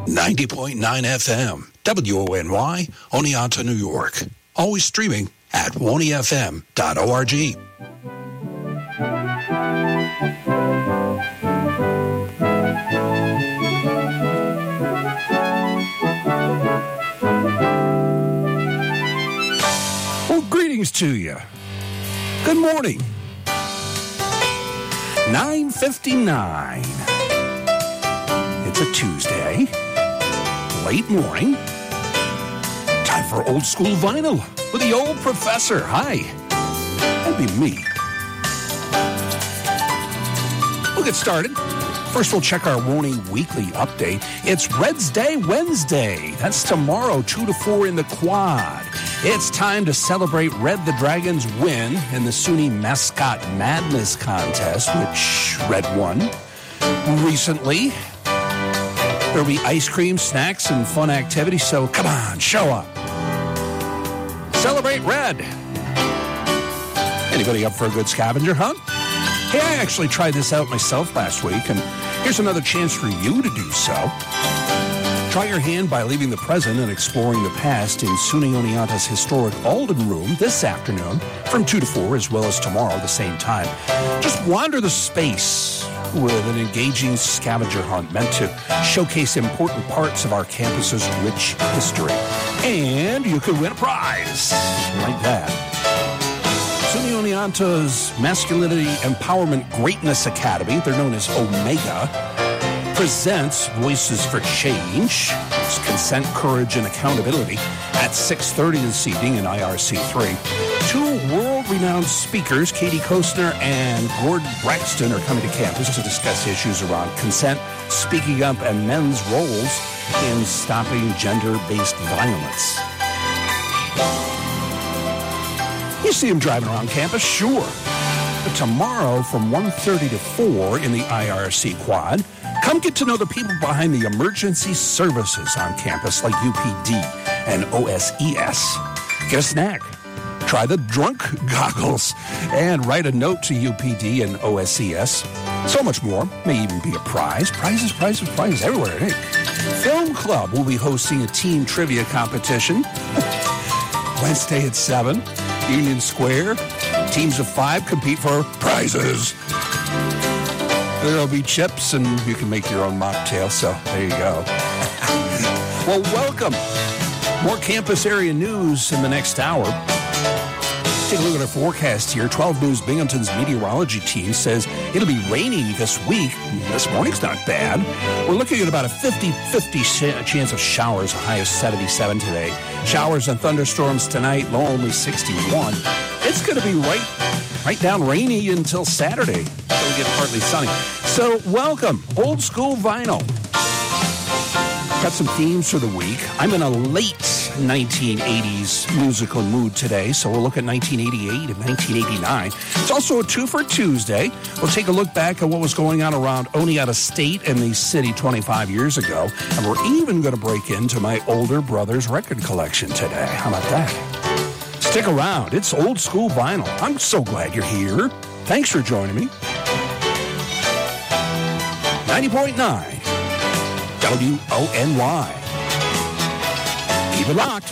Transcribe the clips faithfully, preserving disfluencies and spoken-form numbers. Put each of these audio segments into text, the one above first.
ninety point nine F M, W O N Y, Oneonta, New York. Always streaming at woney f m dot org. Well, greetings to you. Good morning. nine fifty-nine. It's a Tuesday. Late morning. Time for Old School Vinyl with the old professor. Hi. That'd be me. We'll get started. First, we'll check our Woney Weekly update. It's Reds Day Wednesday. That's tomorrow, two to four in the Quad. It's time to celebrate Red the Dragons' win in the SUNY Mascot Madness Contest, which Red won recently. There'll be ice cream, snacks, and fun activities, so come on, show up. Celebrate Red. Anybody up for a good scavenger hunt? Hey, I actually tried this out myself last week, and here's another chance for you to do so. Try your hand by leaving the present and exploring the past in SUNY Oneonta's historic Alden Room this afternoon from two to four, as well as tomorrow the same time. Just wander the space with an engaging scavenger hunt meant to showcase important parts of our campus's rich history. And you could win a prize like that. SUNY Oneonta's Masculinity Empowerment Greatness Academy, they're known as Omega, presents Voices for Change. It's Consent, Courage, and Accountability at six thirty this evening in I R C three. Two world-renowned speakers, Katie Kostner and Gordon Braxton, are coming to campus to discuss issues around consent, speaking up, and men's roles in stopping gender-based violence. You see them driving around campus, sure. But tomorrow from one thirty to four in the I R C Quad, come get to know the people behind the emergency services on campus like U P D and O S E S. Get a snack. Try the drunk goggles and write a note to U P D and O S E S. So much more. May even be a prize. Prizes, prizes, prizes everywhere. Hey. Film Club will be hosting a team trivia competition Wednesday at seven. Union Square. Teams of five compete for prizes. There'll be chips, and you can make your own mocktail, so there you go. Well, welcome. More campus area news in the next hour. Take a look at our forecast here. twelve News Binghamton's meteorology team says it'll be rainy this week. This morning's not bad. We're looking at about a fifty-fifty chance of showers, a high of seventy-seven today. Showers and thunderstorms tonight, low only sixty-one. It's going to be right, right down rainy until Saturday. It'll get partly sunny. So welcome, Old School Vinyl. Got some themes for the week. I'm in a late nineteen eighties musical mood today, so we'll look at nineteen eighty-eight and nineteen eighty-nine. It's also a two for Tuesday. We'll take a look back at what was going on around Oneonta State and the city twenty-five years ago, and we're even going to break into my older brother's record collection today. How about that? Stick around. It's Old School Vinyl. I'm so glad you're here. Thanks for joining me. ninety point nine W O N Y. Keep it locked.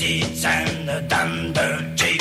deeds and the done dirt cheap.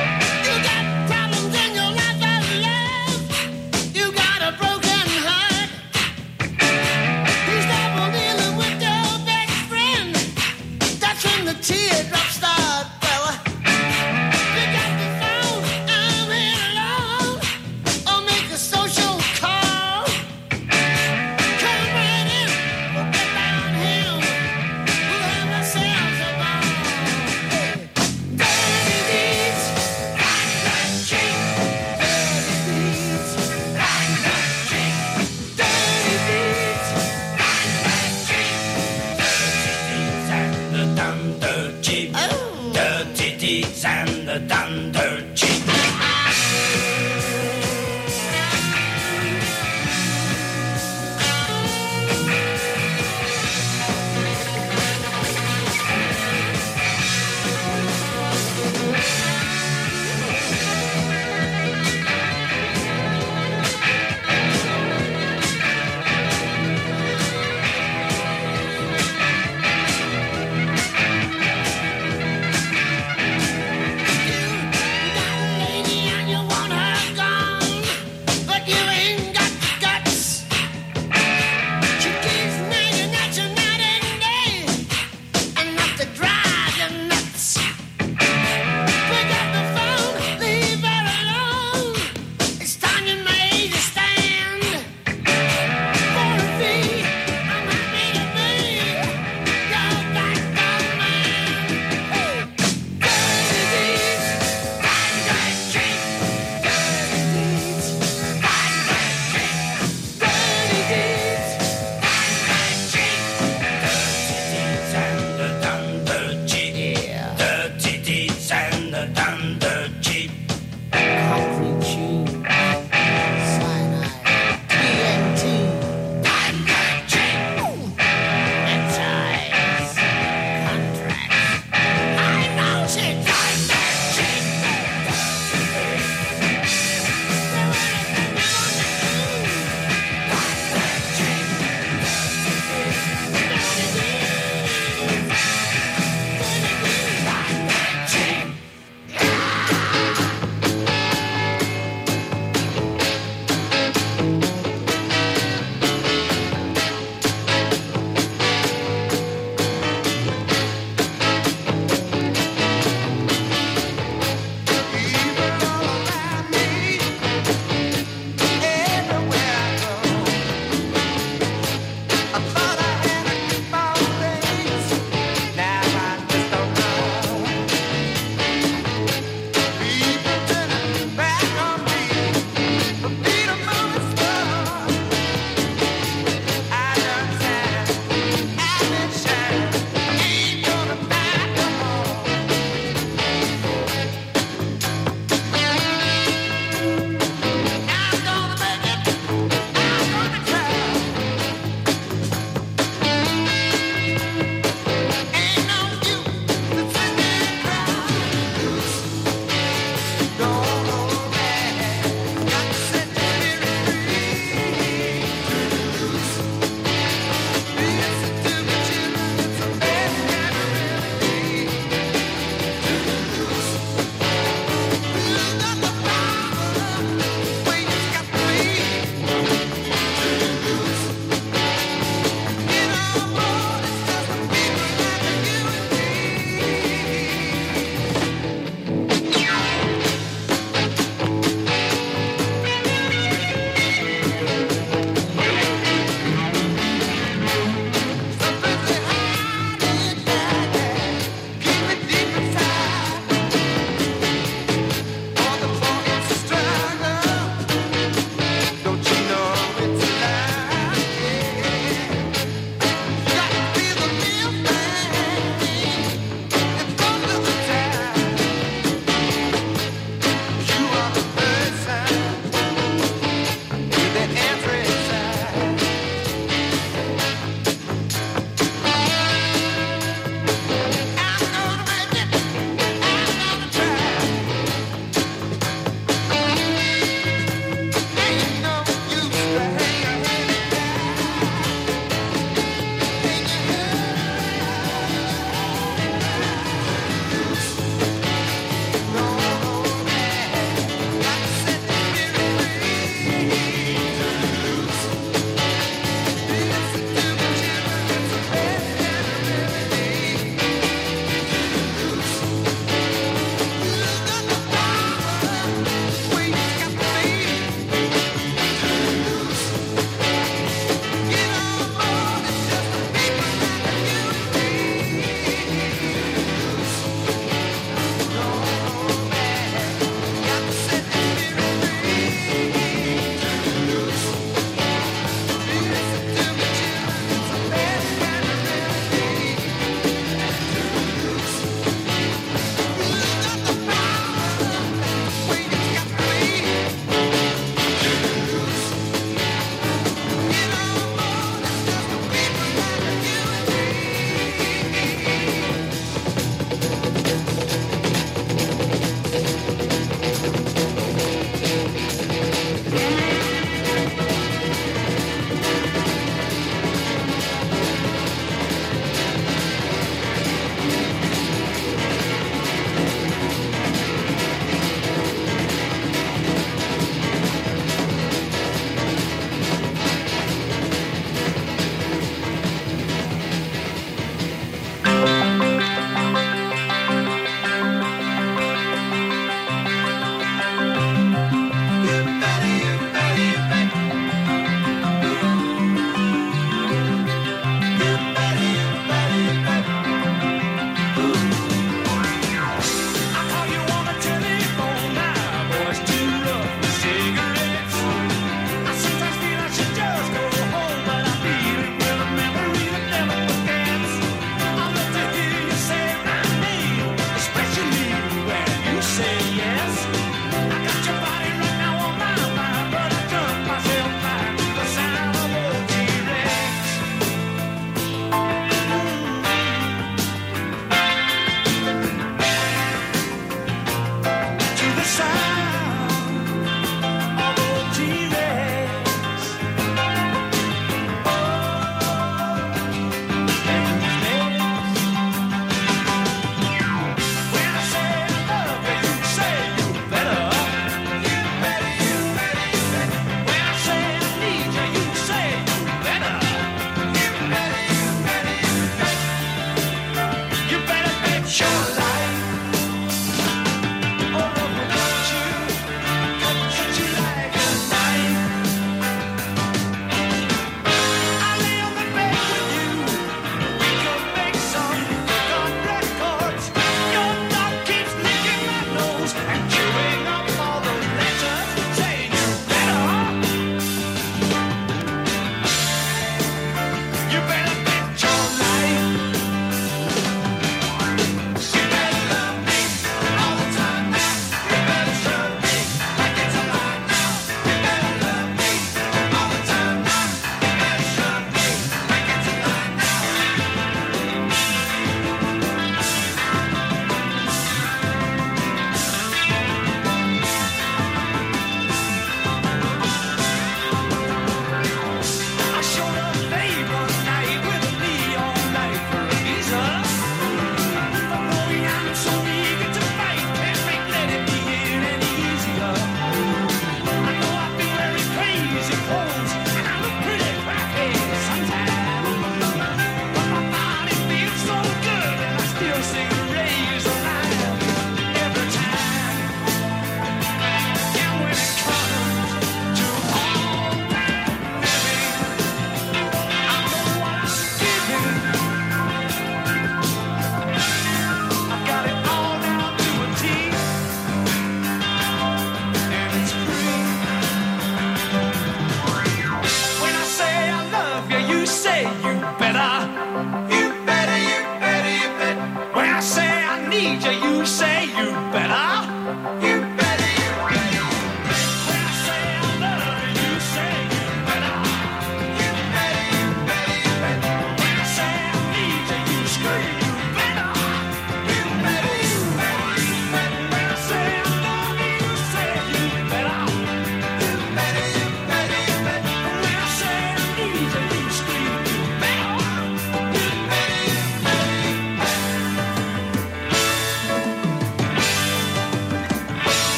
And the done dirt cheap.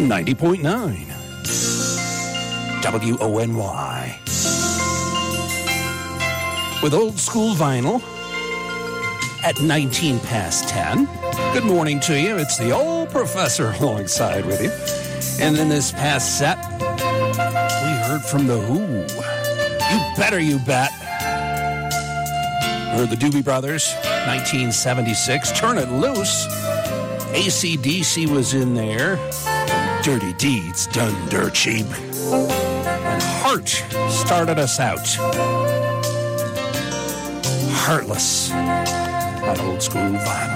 ninety point nine W O N Y. With Old School Vinyl at nineteen past ten. Good morning to you. It's the old professor alongside with you. And in this past set, we heard from The Who. You better, you bet. We heard the Doobie Brothers, nineteen seventy-six. Turn It Loose. A C D C was in there. Dirty Deeds Done Dirt Cheap. And Heart started us out. Heartless on Old School Vinyl.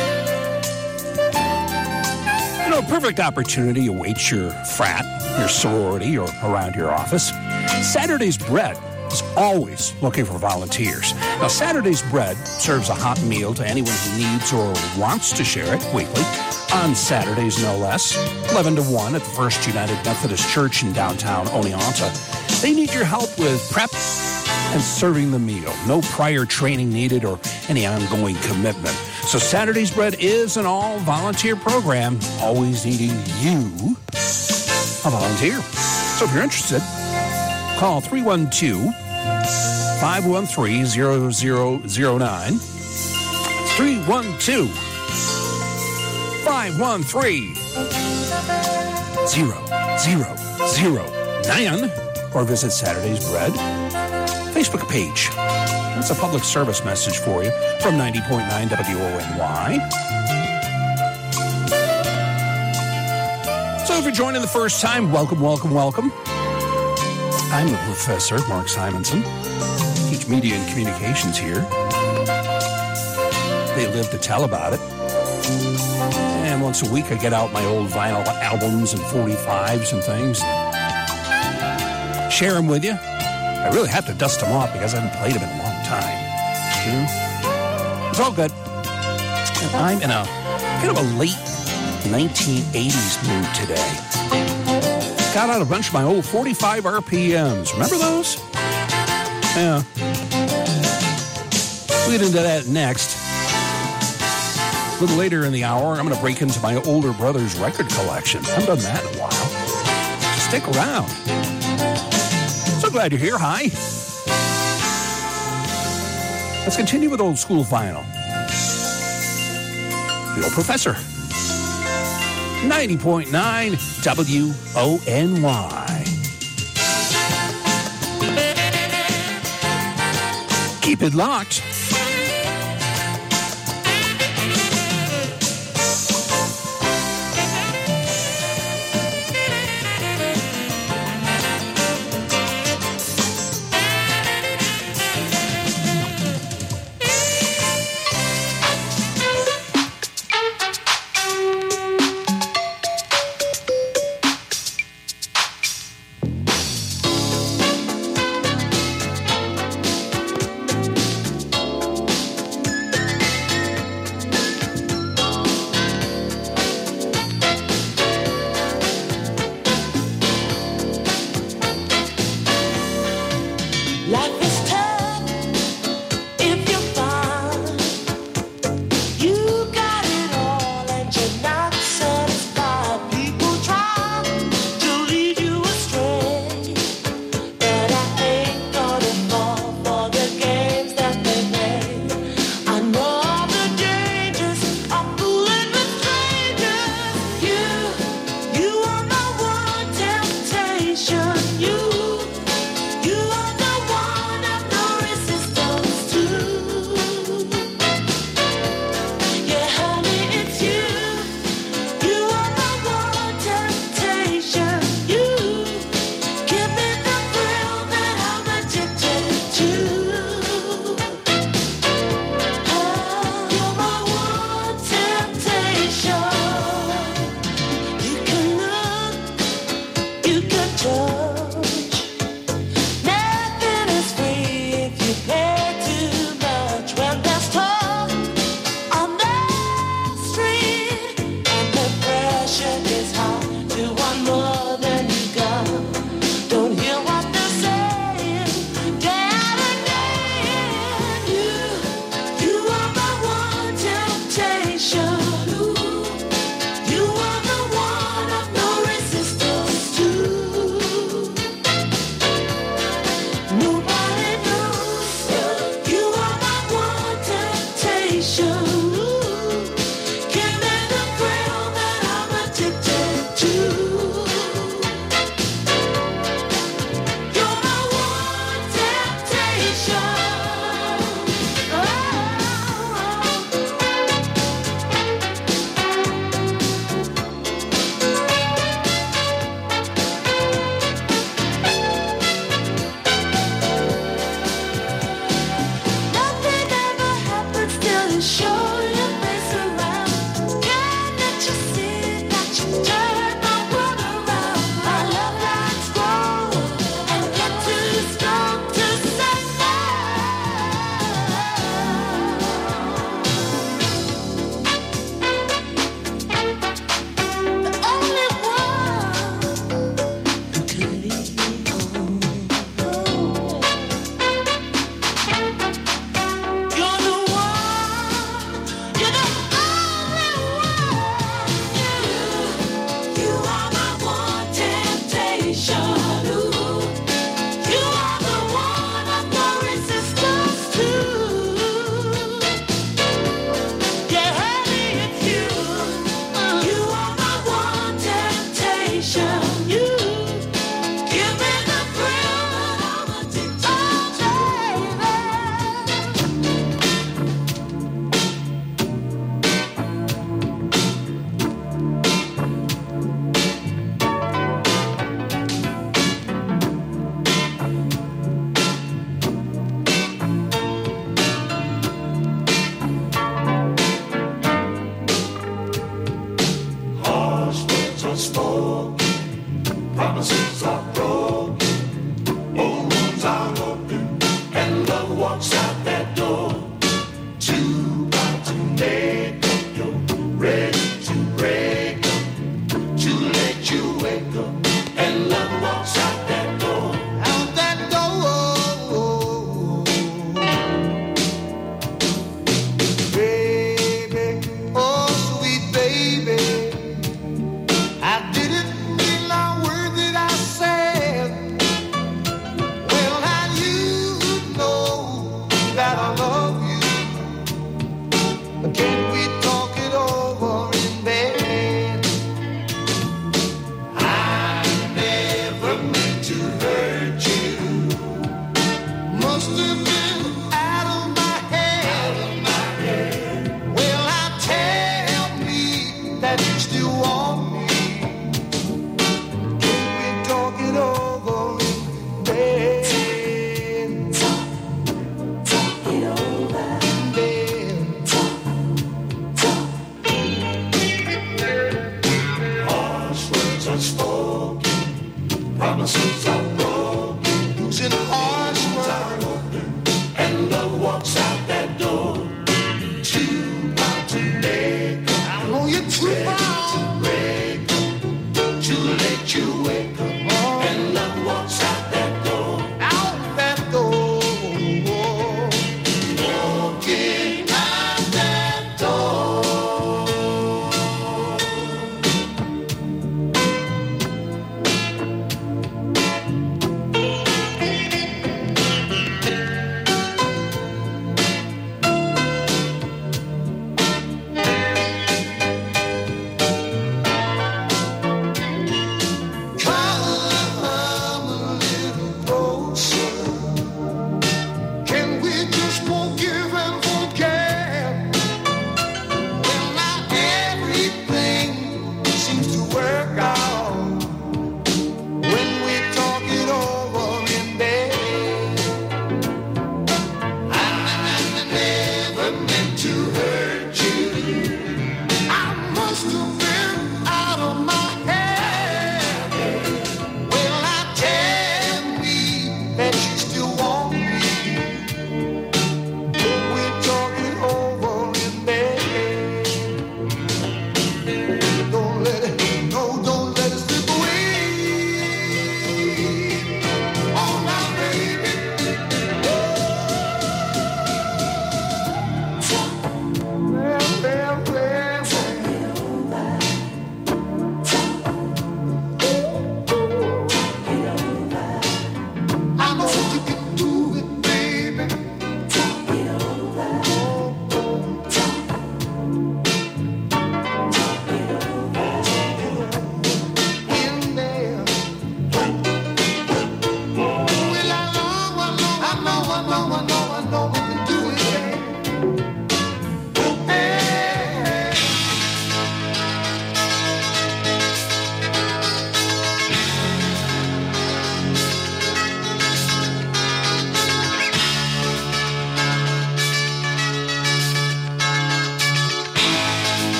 You know, a perfect opportunity awaits your frat, your sorority, or around your office. Saturday's Bread is always looking for volunteers. Now, Saturday's Bread serves a hot meal to anyone who needs or wants to share it weekly. On Saturdays, no less, eleven to one at the First United Methodist Church in downtown Oneonta. They need your help with prep and serving the meal. No prior training needed or any ongoing commitment. So Saturday's Bread is an all-volunteer program, always needing you, a volunteer. So if you're interested, call three one two, five one three, zero zero zero nine. three one two, five one three, zero zero zero nine. Or visit Saturday's Bread Facebook page. That's a public service message for you from ninety point nine W O N Y. So if you're joining the first time, welcome, welcome, welcome. I'm the professor, Mark Simonson. I teach media and communications here. They live to tell about it. And once a week I get out my old vinyl albums and forty-fives and things. Share them with you. I really have to dust them off because I haven't played them in a long time. You know? It's all good. And I'm in a kind of a late nineteen eighties mood today. Got out a bunch of my old forty-five R P Ms. Remember those? Yeah. We'll get into that next. A little later in the hour, I'm going to break into my older brother's record collection. I haven't done that in a while. Just stick around. So glad you're here. Hi. Let's continue with Old School Vinyl. The Old Professor. ninety point nine W O N Y. Keep it locked.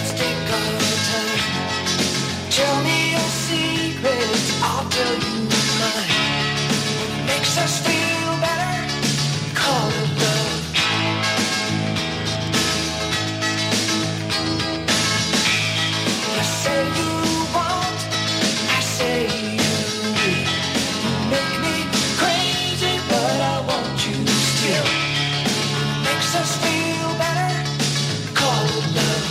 let's take our time. Tell me your secrets, I'll tell you mine. When it makes us feel better, call it love. You say you want, I say you need. You make me crazy, but I want you still. When it makes us feel better, call it love.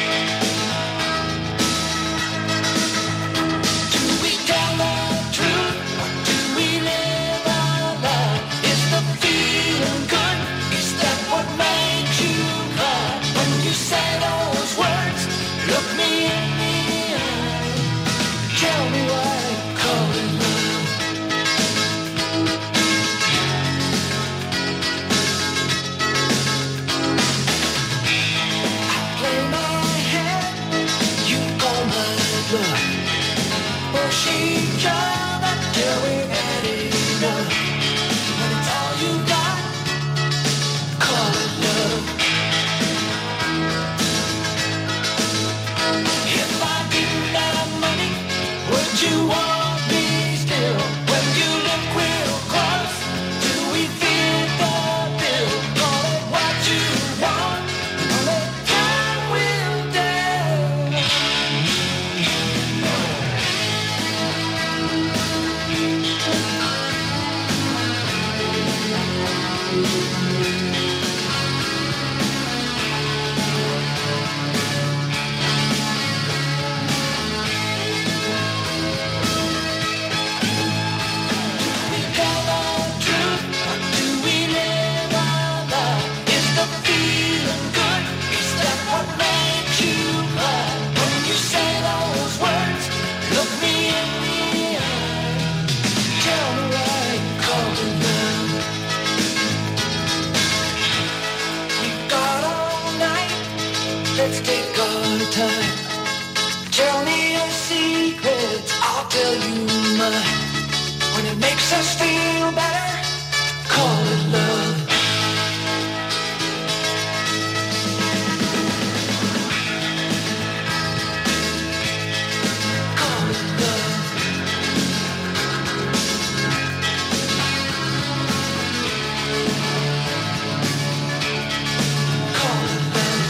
Do we tell the truth or do we live our life? Is the feeling good? Is that what makes you cry? When you say those words, look me in the eye. Tell me why you call it love. I play my hand, you call my bluff. Push each other till we've had enough. When it's all you got, call it love. If I didn't have money, would you want me still? When you look real close, do we feel the bill? Call it what you want, only time will tell. We tell the truth, or do we live our life? Is the feeling good? Is that what makes you cry? When you say those words, look me in the eye. Tell me why you call it love. We've got all night, let's take our time. Tell me your secrets, I'll tell you mine. When it makes us feel better, call it love. Call it love. Call it love.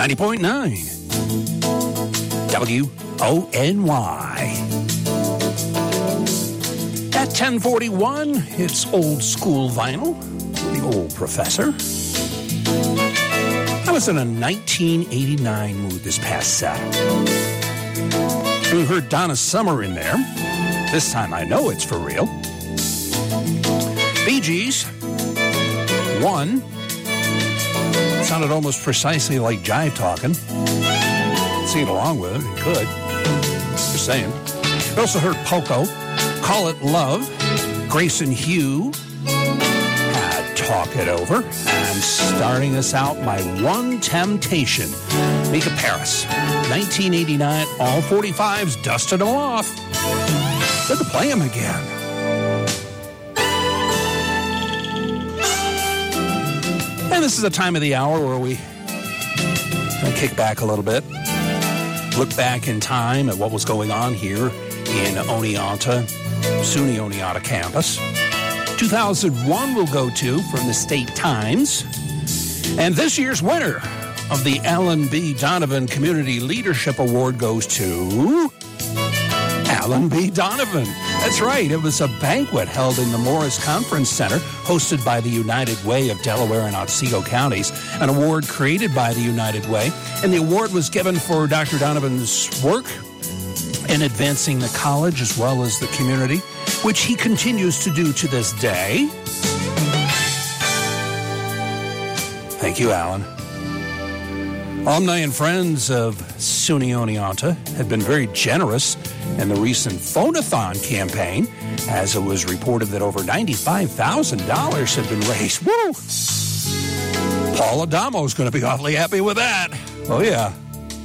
ninety point nine W O N Y. At ten forty-one, it's Old School Vinyl, the Old Professor. I was in a nineteen eighty-nine mood this past Saturday. We heard Donna Summer in there. This time I know it's for real. Bee Gees, One. Sounded almost precisely like Jive Talking. Sing it along with it, you could. Just saying. We also heard Poco, Call It Love, Grayson Hugh, had Talk It Over, and starting us out, My One Temptation, Mika Paris. nineteen eighty-nine, all forty-fives, dusted them off. Good to play them again. And this is the time of the hour where we kick back a little bit, look back in time at what was going on here in Oneonta, SUNY Oneonta campus. two thousand one we'll go to from the State Times. And this year's winner of the Alan B. Donovan Community Leadership Award goes to Alan B. Donovan. That's right. It was a banquet held in the Morris Conference Center, hosted by the United Way of Delaware and Otsego counties, an award created by the United Way. And the award was given for Doctor Donovan's work in advancing the college as well as the community, which he continues to do to this day. Thank you, Alan. Alumni and friends of SUNY Oneonta had been very generous in the recent Phone-a-thon campaign, as it was reported that over ninety-five thousand dollars had been raised. Woo! Paul Adamo's going to be awfully happy with that. Oh, yeah.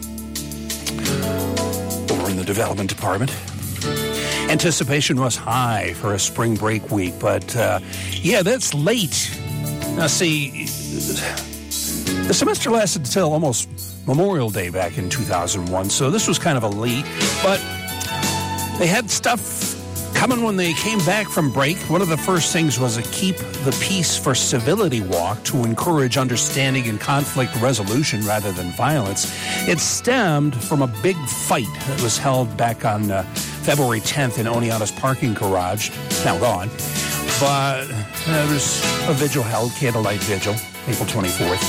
Over in the development department. Anticipation was high for a spring break week, but, uh, yeah, that's late. Now, see, the semester lasted until almost Memorial Day back in two thousand one, so this was kind of a late, but they had stuff coming when they came back from break. One of the first things was a Keep the Peace for Civility walk to encourage understanding and conflict resolution rather than violence. It stemmed from a big fight that was held back on uh, February tenth in Oneonta's parking garage. Now gone. But uh, there was a vigil held, candlelight vigil, April twenty-fourth.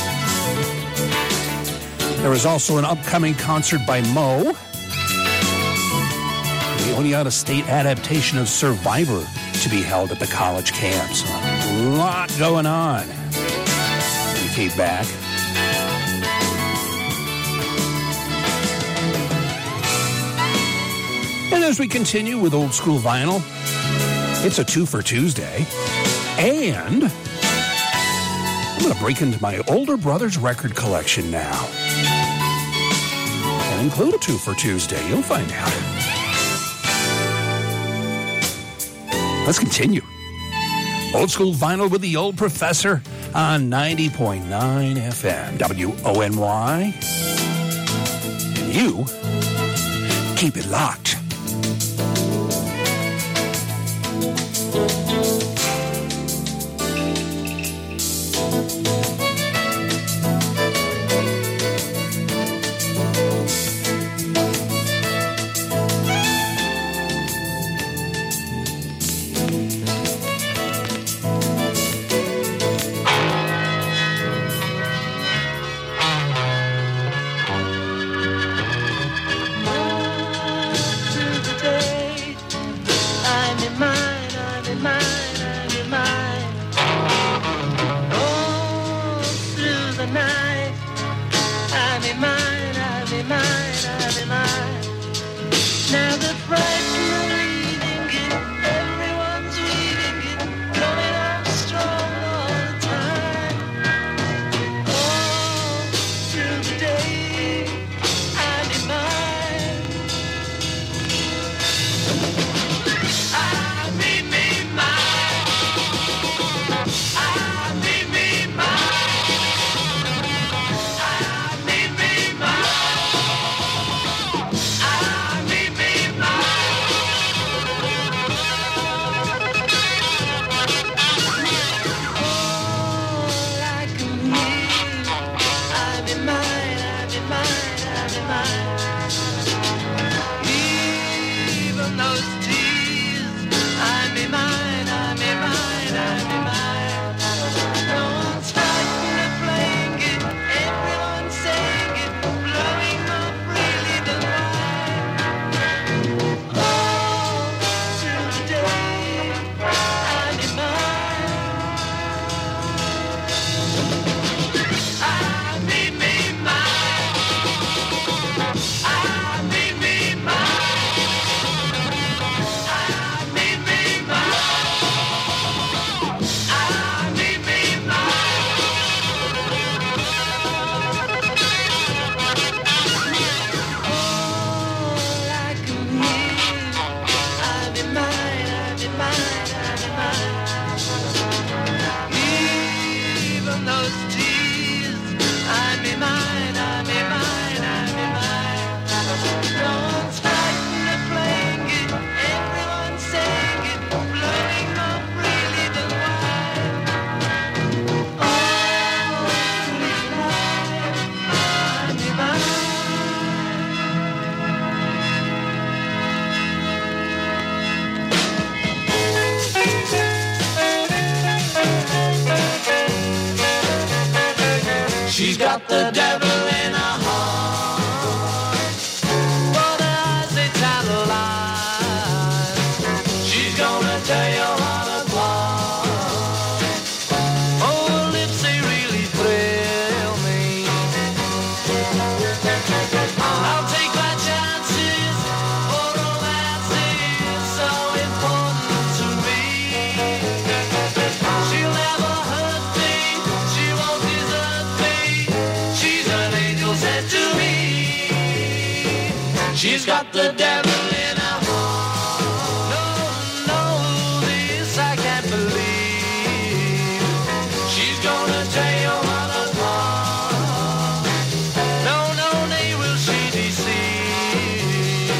There was also an upcoming concert by Mo, the Oneonta State adaptation of Survivor, to be held at the college camp. So a lot going on. We came back. And as we continue with Old School Vinyl, it's a two for Tuesday. And I'm going to break into my older brother's record collection now. And include a two for Tuesday. You'll find out. Let's continue. Old School Vinyl with the Old Professor on ninety point nine F M, W O N Y. And you keep it locked. I'm in mine, I'm in mine. got the devil in her heart. For the eyes they tantalize. She's gonna tear your heart apart. Oh, her lips they really thrill me. I'll take my chances. For romance is so important to me. She'll never hurt me. She won't desert me. She's an angel sent to me. She's got the devil in her heart. No, no, this I can't believe. She's gonna tear your heart apart. No, no, nay, will she deceive.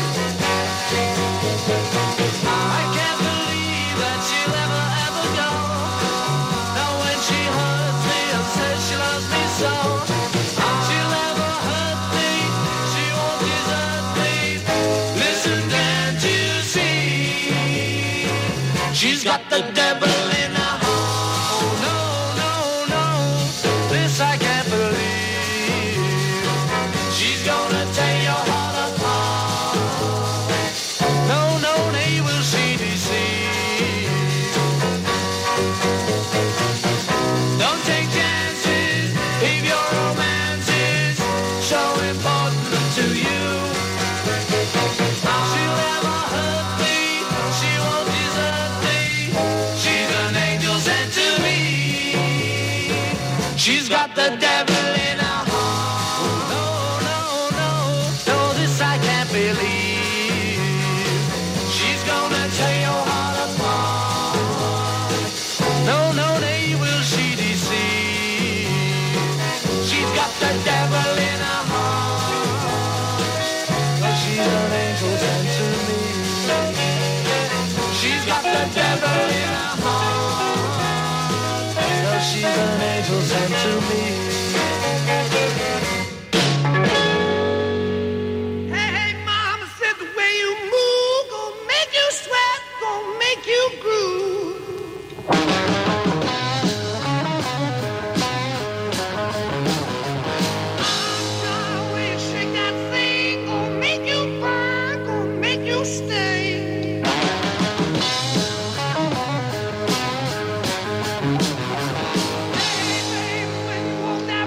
I can't believe that she'll ever, ever go. No, when she hurts me and says she loves me so. She'll never hurt me. She won't desert me. Listen, can't you see? She's got the devil in her heart. Oh, no, no, no. This I can't believe. She's gonna tear your heart apart. No, no, nay, will she deceive. Don't take chances if your romance is so important to you. She'll never hurt me. She won't desert me. She's an angel sent to me. She's got the devil in her heart. No, no, no, no, this I can't believe. She's gonna tear your heart apart. No, no, nay, will she deceive. She's got the devil in her heart. But she's an angel sent to me. She's got the devil in her heart. No, she's an angel sent to me. Hey, hey, mama said the way you move gonna make you sweat, gonna make you groove. The way you shake that thing gonna make you burn, gonna make you stay. Hey, baby, when you walk that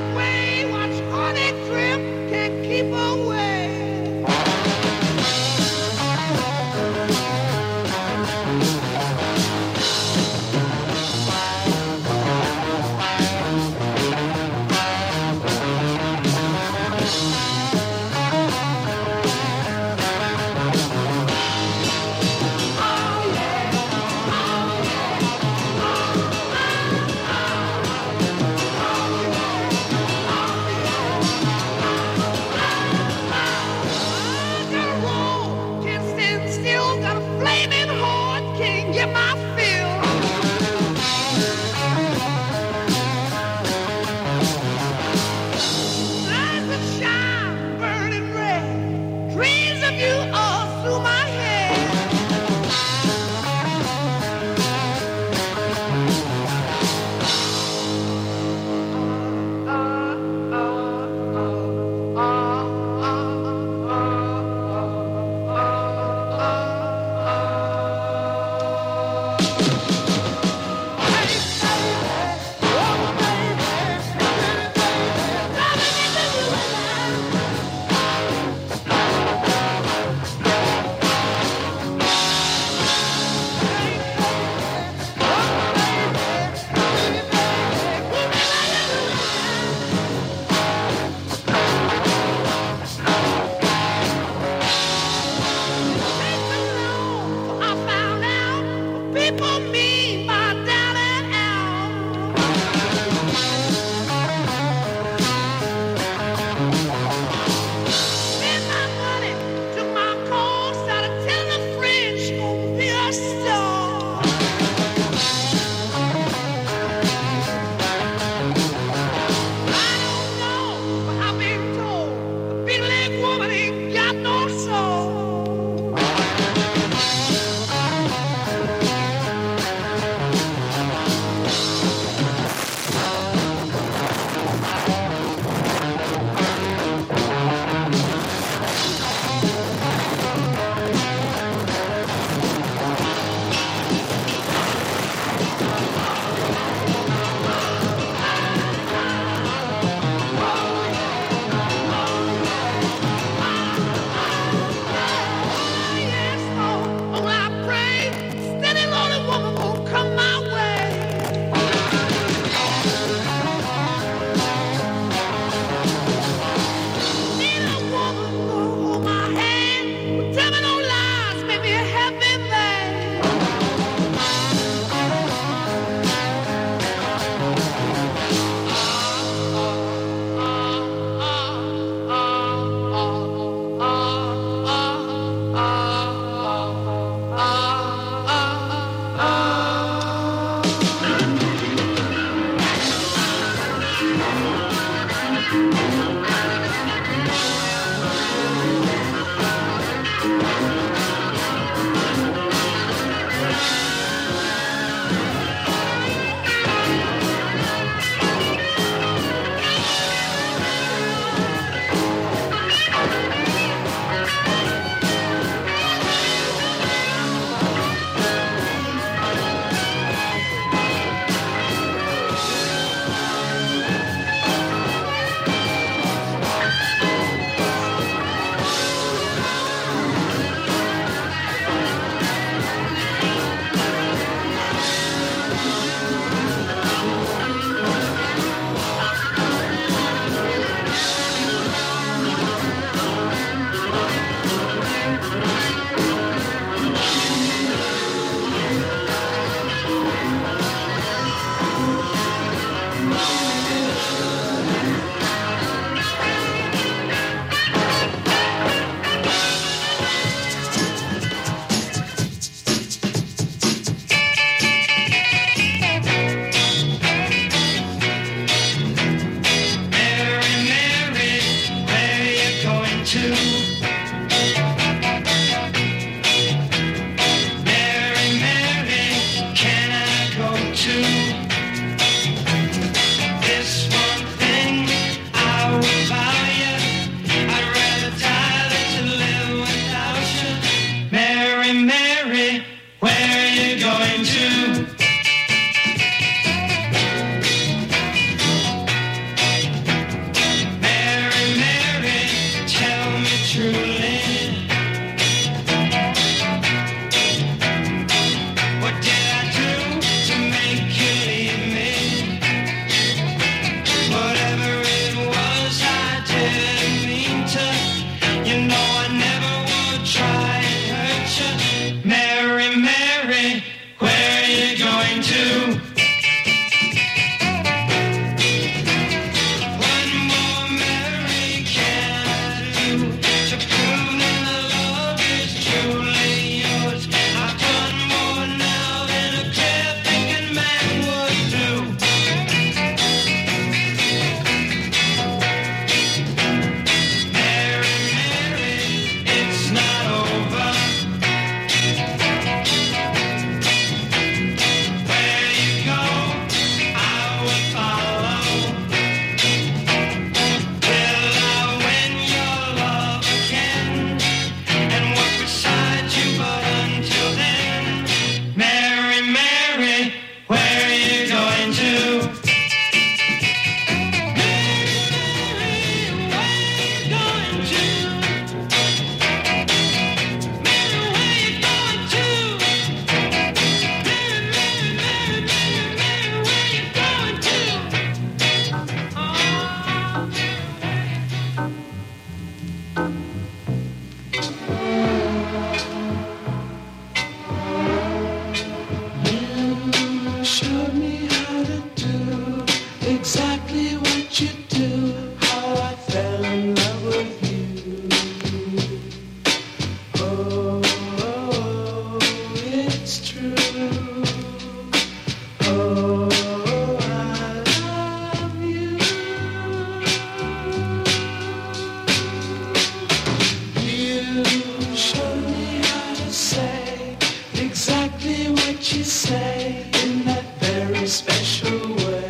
special way.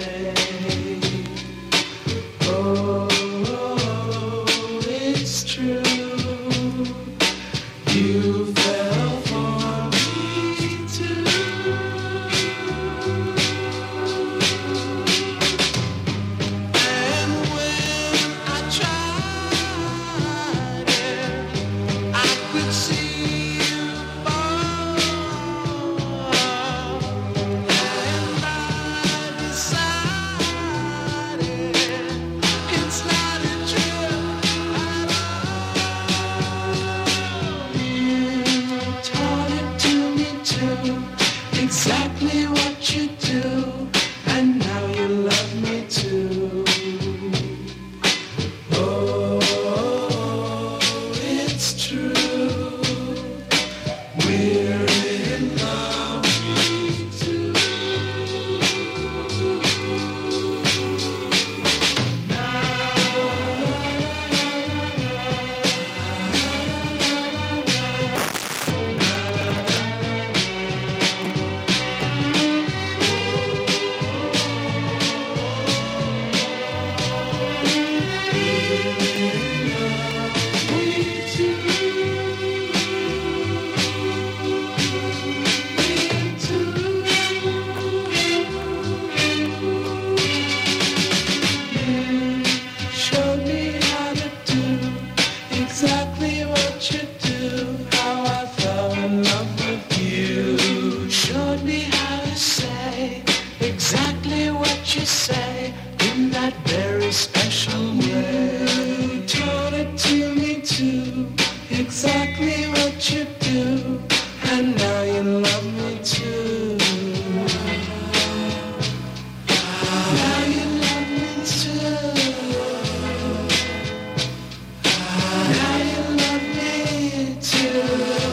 Oh, it's true. You fell for me too. And when I tried it, I could see you fall. And I decided it's not a trip at all. You taught it to me too, exactly what you do, and now you love me too. Oh, it's true. We're in love, me too. Showed me how to do exactly what you do, how I fell in love with you. Showed me how to say exactly what you say in that very special way. Taught it to me too, exactly what you do, and now you love me too. Now you love me too. Now you love me too.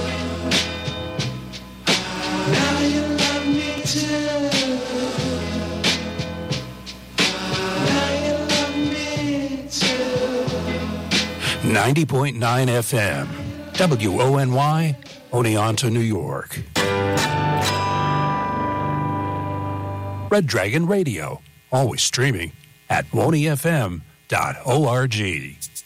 Now you love me too. Now you love me too. ninety point nine F M, W O N Y, Oneonta, New York. Red Dragon Radio, always streaming at woney f m dot org.